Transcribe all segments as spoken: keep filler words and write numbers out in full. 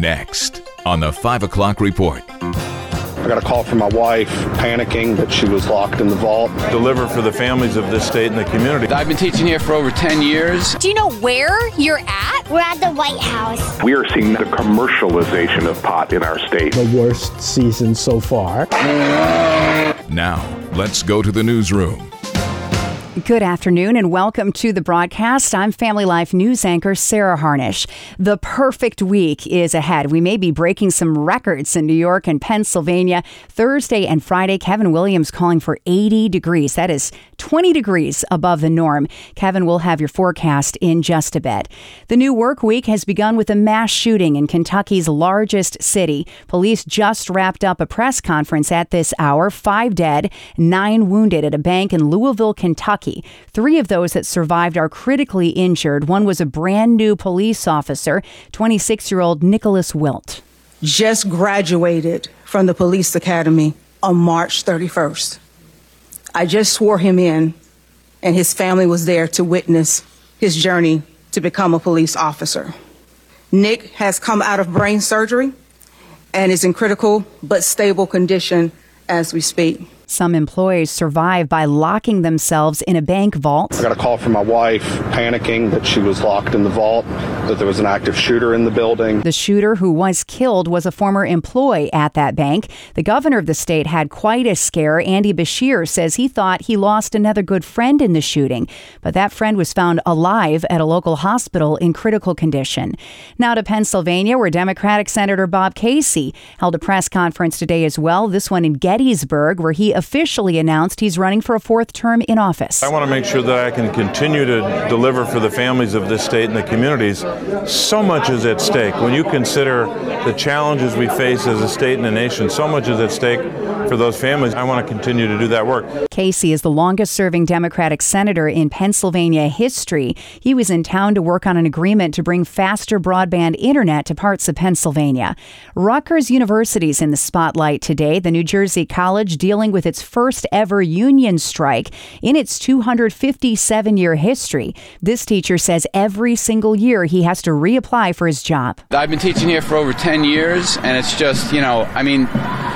Next on the five o'clock report. I got a call from my wife, panicking that she was locked in the vault. Deliver for the families of this state and the community. I've been teaching here for over ten years. Do you know where you're at? We're at the White House. We are seeing the commercialization of pot in our state. The worst season so far. Now, let's go to the newsroom. Good afternoon and welcome to the broadcast. I'm Family Life News anchor Sarah Harnish. The perfect week is ahead. We may be breaking some records in New York and Pennsylvania. Thursday and Friday, Kevin Williams calling for eighty degrees. That is twenty degrees above the norm. Kevin will have your forecast in just a bit. The new work week has begun with a mass shooting in Kentucky's largest city. Police just wrapped up a press conference at this hour. Five dead, nine wounded at a bank in Louisville, Kentucky. Three of those that survived are critically injured. One was a brand new police officer, twenty-six-year-old Nicholas Wilt. Just graduated from the police academy on March thirty-first. I just swore him in, and his family was there to witness his journey to become a police officer. Nick has come out of brain surgery and is in critical but stable condition as we speak. Some employees survived by locking themselves in a bank vault. I got a call from my wife, panicking that she was locked in the vault, that there was an active shooter in the building. The shooter who was killed was a former employee at that bank. The governor of the state had quite a scare. Andy Beshear says he thought he lost another good friend in the shooting, but that friend was found alive at a local hospital in critical condition. Now to Pennsylvania, where Democratic Senator Bob Casey held a press conference today as well, this one in Gettysburg, where he officially announced he's running for a fourth term in office. I want to make sure that I can continue to deliver for the families of this state and the communities. So much is at stake. When you consider the challenges we face as a state and a nation, so much is at stake for those families. I want to continue to do that work. Casey is the longest-serving Democratic senator in Pennsylvania history. He was in town to work on an agreement to bring faster broadband internet to parts of Pennsylvania. Rutgers University is in the spotlight today. The New Jersey college dealing with its first ever union strike in its two hundred fifty-seven year history. This teacher says every single year he has to reapply for his job. I've been teaching here for over ten years, and it's just, you know, I mean,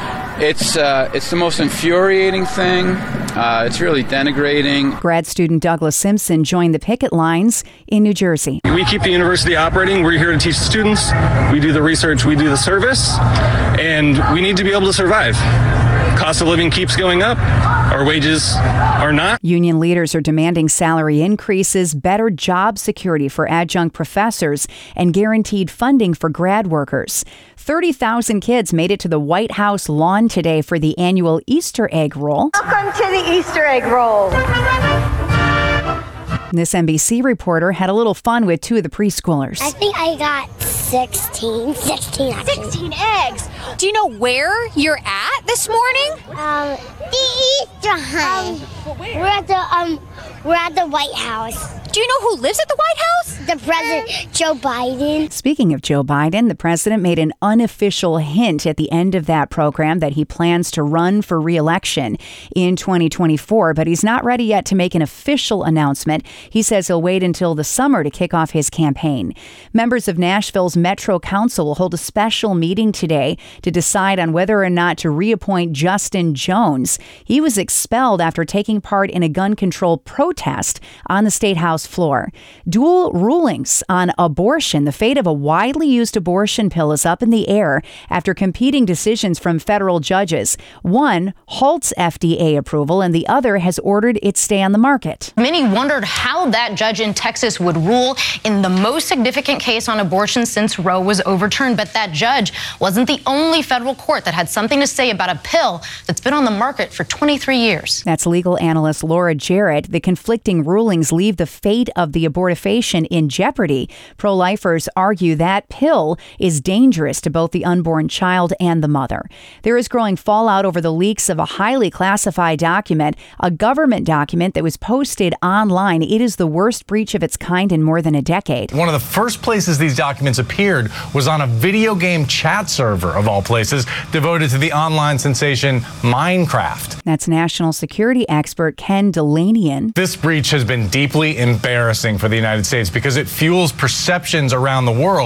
it's uh, it's the most infuriating thing. Uh, it's really denigrating. Grad student Douglas Simpson joined the picket lines in New Jersey. We keep the university operating. We're here to teach the students. We do the research. We do the service. And we need to be able to survive. Cost of living keeps going up. Our wages are not. Union leaders are demanding salary increases, better job security for adjunct professors, and guaranteed funding for grad workers. thirty thousand kids made it to the White House lawn today for the annual Easter egg roll. Welcome to the Easter egg roll. This N B C reporter had a little fun with two of the preschoolers. I think I got sixteen. sixteen, actually. sixteen eggs. Do you know where you're at this morning? Um, the Easter hunt. Um, we're at the um, we're at the White House. Do you know who lives at the White House? The president, Joe Biden. Speaking of Joe Biden, the president made an unofficial hint at the end of that program that he plans to run for re-election in twenty twenty-four, but he's not ready yet to make an official announcement. He says he'll wait until the summer to kick off his campaign. Members of Nashville's Metro Council will hold a special meeting today to decide on whether or not to reappoint Justin Jones. He was expelled after taking part in a gun control protest on the State House floor. Dual rulings on abortion. The fate of a widely used abortion pill is up in the air after competing decisions from federal judges. One halts F D A approval and the other has ordered it stay on the market. Many wondered how that judge in Texas would rule in the most significant case on abortion since Roe was overturned. But that judge wasn't the only federal court that had something to say about a pill that's been on the market for twenty-three years. That's legal analyst Laura Jarrett. The conflicting rulings leave the fate of the abortifacient in jeopardy. Pro-lifers argue that pill is dangerous to both the unborn child and the mother. There is growing fallout over the leaks of a highly classified document, a government document that was posted online. It is the worst breach of its kind in more than a decade. One of the first places these documents appeared was on a video game chat server, of all places, devoted to the online sensation Minecraft. That's national security expert Ken Delanian. This breach has been deeply embarrassing for the United States because it fuels perceptions around the world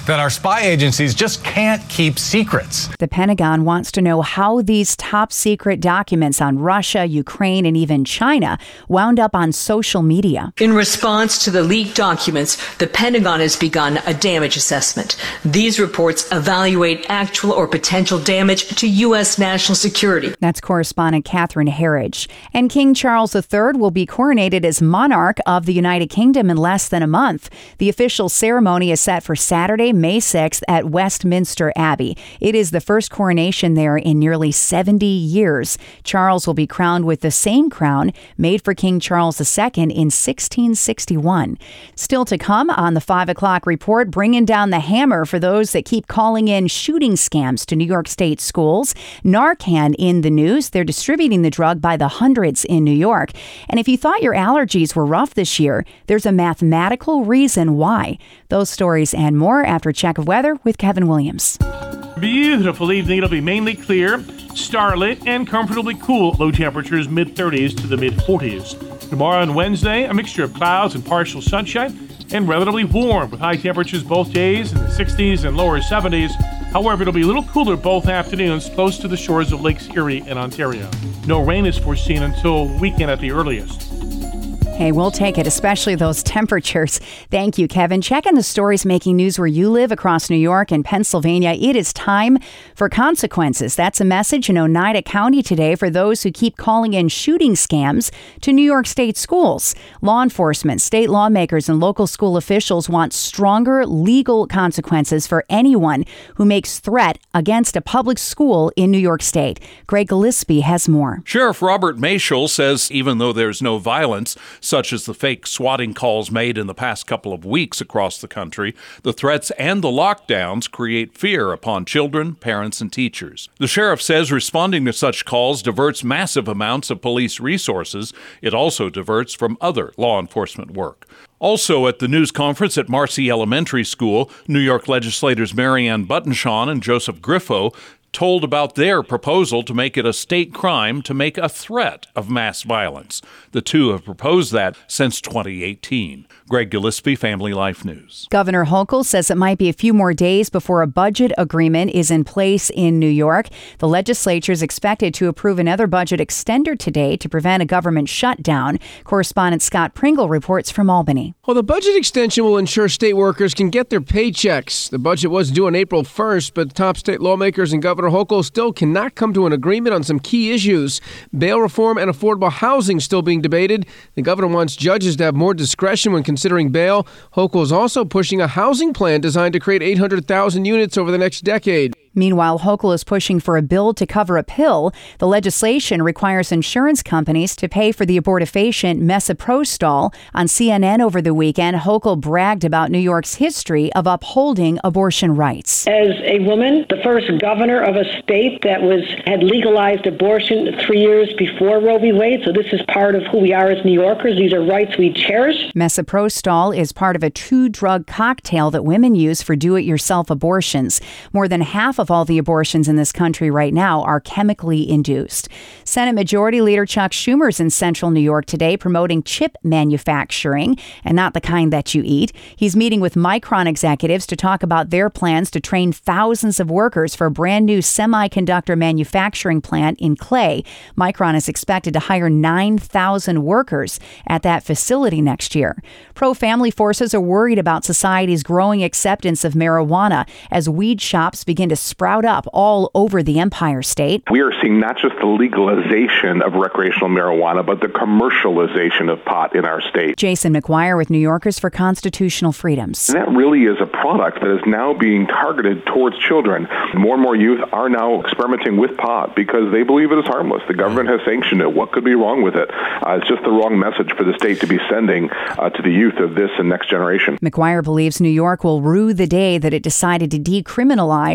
that our spy agencies just can't keep secrets. The Pentagon wants to know how these top secret documents on Russia, Ukraine, and even China wound up on social media. In response to the leaked documents, the Pentagon has begun a damage assessment. These reports evaluate actual or potential damage to U S national security. That's correspondent Catherine Herridge. And King Charles the Third will be coronated as monarch of the United Kingdom in less than a month. The official ceremony is set for Saturday, May sixth at Westminster Abbey. It is the first coronation there in nearly seventy years. Charles will be crowned with the same crown made for King Charles the Second in sixteen sixty-one. Still to come on the five o'clock report, bringing down the hammer for those that keep calling in shooting scams to New York State schools. Narcan in the news. They're distributing the drug by the hundreds in New York. And if you thought your allergies were rough this year, there's a mathematical reason why. Those stories and more after a check of weather with Kevin Williams. Beautiful evening. It'll be mainly clear, starlit, and comfortably cool. Low temperatures mid-thirties to the mid-forties. Tomorrow and Wednesday, a mixture of clouds and partial sunshine, and relatively warm with high temperatures both days in the sixties and lower seventies. However, it'll be a little cooler both afternoons close to the shores of Lakes Erie and Ontario. No rain is foreseen until weekend at the earliest. Hey, we'll take it, especially those temperatures. Thank you, Kevin. Checking the stories making news where you live across New York and Pennsylvania. It is time for consequences. That's a message in Oneida County today for those who keep calling in shooting scams to New York State schools. Law enforcement, state lawmakers, and local school officials want stronger legal consequences for anyone who makes threat against a public school in New York State. Greg Gillespie has more. Sheriff Robert Mashel says even though there's no violence, such as the fake swatting calls made in the past couple of weeks across the country, the threats and the lockdowns create fear upon children, parents, and teachers. The sheriff says responding to such calls diverts massive amounts of police resources. It also diverts from other law enforcement work. Also at the news conference at Marcy Elementary School, New York legislators Marianne Buttonshaw and Joseph Griffo told about their proposal to make it a state crime to make a threat of mass violence. The two have proposed that since twenty eighteen. Greg Gillespie, Family Life News. Governor Hochul says it might be a few more days before a budget agreement is in place in New York. The legislature is expected to approve another budget extender today to prevent a government shutdown. Correspondent Scott Pringle reports from Albany. Well, the budget extension will ensure state workers can get their paychecks. The budget was due on April first, but top state lawmakers and Governor Hochul still cannot come to an agreement on some key issues. Bail reform and affordable housing still being debated. The governor wants judges to have more discretion when considering bail. Hochul is also pushing a housing plan designed to create eight hundred thousand units over the next decade. Meanwhile, Hochul is pushing for a bill to cover a pill. The legislation requires insurance companies to pay for the abortifacient misoprostol. On C N N over the weekend, Hochul bragged about New York's history of upholding abortion rights. As a woman, the first governor of a state that was had legalized abortion three years before Roe v. Wade, so this is part of who we are as New Yorkers. These are rights we cherish. Misoprostol is part of a two-drug cocktail that women use for do-it-yourself abortions. More than half of all the abortions in this country right now are chemically induced. Senate Majority Leader Chuck Schumer's in central New York today promoting chip manufacturing, and not the kind that you eat. He's meeting with Micron executives to talk about their plans to train thousands of workers for a brand new semiconductor manufacturing plant in Clay. Micron is expected to hire nine thousand workers at that facility next year. Pro-family forces are worried about society's growing acceptance of marijuana as weed shops begin to sprout up all over the Empire State. We are seeing not just the legalization of recreational marijuana, but the commercialization of pot in our state. Jason McGuire with New Yorkers for Constitutional Freedoms. And that really is a product that is now being targeted towards children. More and more youth are now experimenting with pot because they believe it is harmless. The government has sanctioned it. What could be wrong with it? Uh, it's just the wrong message for the state to be sending uh, to the youth of this and next generation. McGuire believes New York will rue the day that it decided to decriminalize and then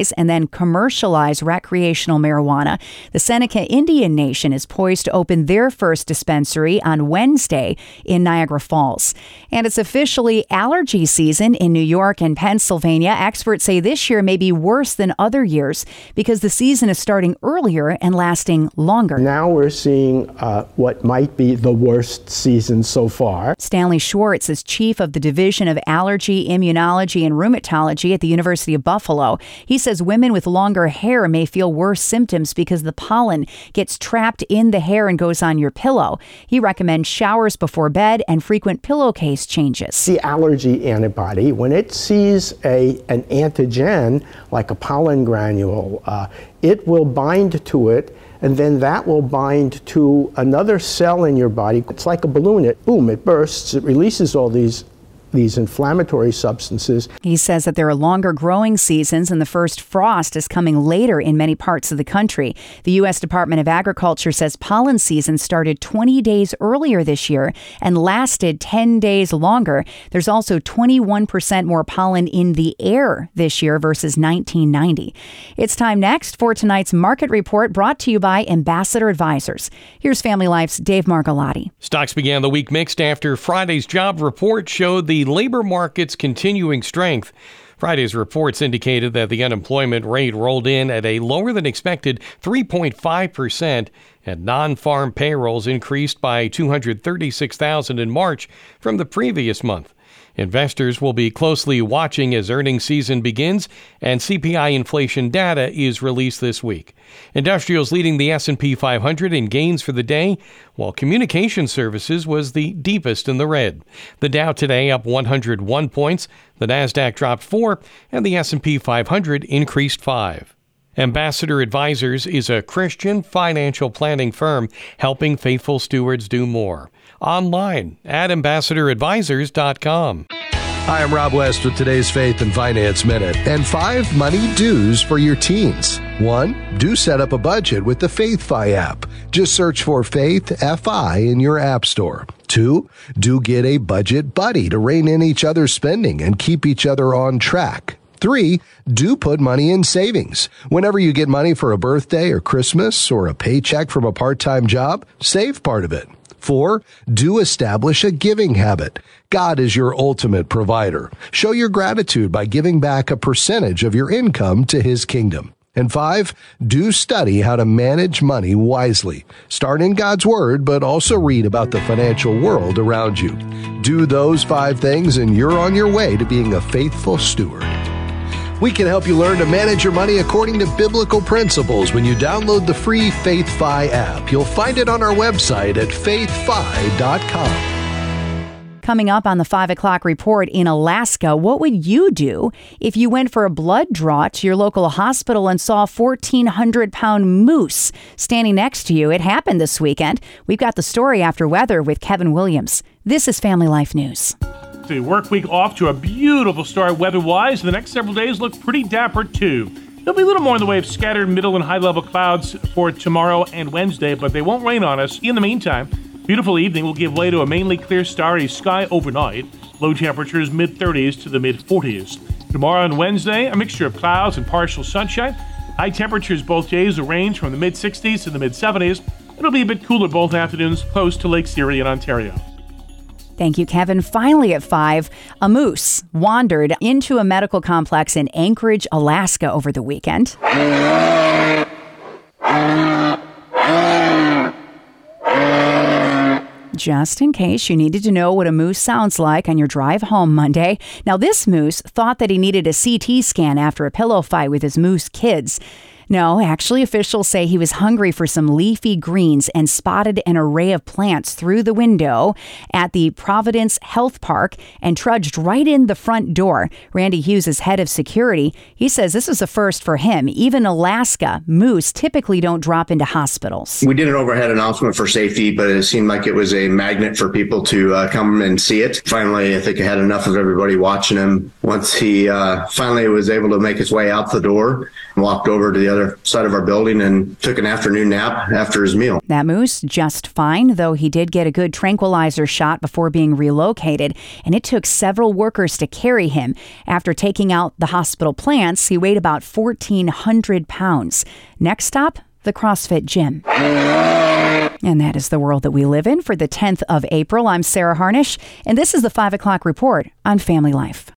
can commercialize recreational marijuana. The Seneca Indian Nation is poised to open their first dispensary on Wednesday in Niagara Falls. And it's officially allergy season in New York and Pennsylvania. Experts say this year may be worse than other years because the season is starting earlier and lasting longer. Now we're seeing uh, what might be the worst season so far. Stanley Schwartz is chief of the Division of Allergy, Immunology, and Rheumatology at the University of Buffalo. He says women with longer hair may feel worse symptoms because the pollen gets trapped in the hair and goes on your pillow. He recommends showers before bed and frequent pillowcase changes. The allergy antibody, when it sees a an antigen like a pollen granule, uh, it will bind to it, and then that will bind to another cell in your body. It's like a balloon. It boom, it bursts. It releases all these these inflammatory substances. He says that there are longer growing seasons and the first frost is coming later in many parts of the country. The U S Department of Agriculture says pollen season started twenty days earlier this year and lasted ten days longer. There's also twenty-one percent more pollen in the air this year versus nineteen ninety. It's time next for tonight's market report brought to you by Ambassador Advisors. Here's Family Life's Dave Margolotti. Stocks began the week mixed after Friday's job report showed the labor market's continuing strength. Friday's reports indicated that the unemployment rate rolled in at a lower than expected three point five percent, and non-farm payrolls increased by two hundred thirty-six thousand in March from the previous month. Investors will be closely watching as earnings season begins and C P I inflation data is released this week. Industrials leading the S and P five hundred in gains for the day, while communication services was the deepest in the red. The Dow today up one hundred one points, the Nasdaq dropped four, and the S and P five hundred increased five. Ambassador Advisors is a Christian financial planning firm helping faithful stewards do more. Online at ambassador advisors dot com. Hi, I'm Rob West with today's Faith and Finance Minute and five money do's for your teens. One, do set up a budget with the FaithFi app. Just search for Faith F I in your app store. Two, do get a budget buddy to rein in each other's spending and keep each other on track. Three, do put money in savings. Whenever you get money for a birthday or Christmas or a paycheck from a part-time job, save part of it. Four, do establish a giving habit. God is your ultimate provider. Show your gratitude by giving back a percentage of your income to His kingdom. And five, do study how to manage money wisely. Start in God's Word, but also read about the financial world around you. Do those five things and you're on your way to being a faithful steward. We can help you learn to manage your money according to biblical principles when you download the free FaithFi app. You'll find it on our website at faith fi dot com. Coming up on the five o'clock report in Alaska, what would you do if you went for a blood draw to your local hospital and saw a fourteen hundred pound moose standing next to you? It happened this weekend. We've got the story after weather with Kevin Williams. This is Family Life News. The work week off to a beautiful start weather-wise. The next several days look pretty dapper, too. There'll be a little more in the way of scattered middle and high-level clouds for tomorrow and Wednesday, but they won't rain on us. In the meantime, beautiful evening will give way to a mainly clear, starry sky overnight. Low temperatures mid-thirties to the mid-forties. Tomorrow and Wednesday, a mixture of clouds and partial sunshine. High temperatures both days will range from the mid-sixties to the mid-seventies. It'll be a bit cooler both afternoons close to Lake Erie in Ontario. Thank you, Kevin. Finally at five, a moose wandered into a medical complex in Anchorage, Alaska over the weekend. Just in case you needed to know what a moose sounds like on your drive home Monday. Now, this moose thought that he needed a C T scan after a pillow fight with his moose kids. No, actually, officials say he was hungry for some leafy greens and spotted an array of plants through the window at the Providence Health Park and trudged right in the front door. Randy Hughes is head of security. He says this is a first for him. Even Alaska, moose typically don't drop into hospitals. We did an overhead announcement for safety, but it seemed like it was a magnet for people to uh, come and see it. Finally, I think I had enough of everybody watching him. Once he uh, finally was able to make his way out the door and walked over to the other other side of our building and took an afternoon nap after his meal. That moose just fine, though he did get a good tranquilizer shot before being relocated, and it took several workers to carry him. After taking out the hospital plants, he weighed about fourteen hundred pounds. Next stop, the CrossFit gym. And that is the world that we live in for the tenth of April. I'm Sarah Harnish, and this is the five o'clock report on Family Life.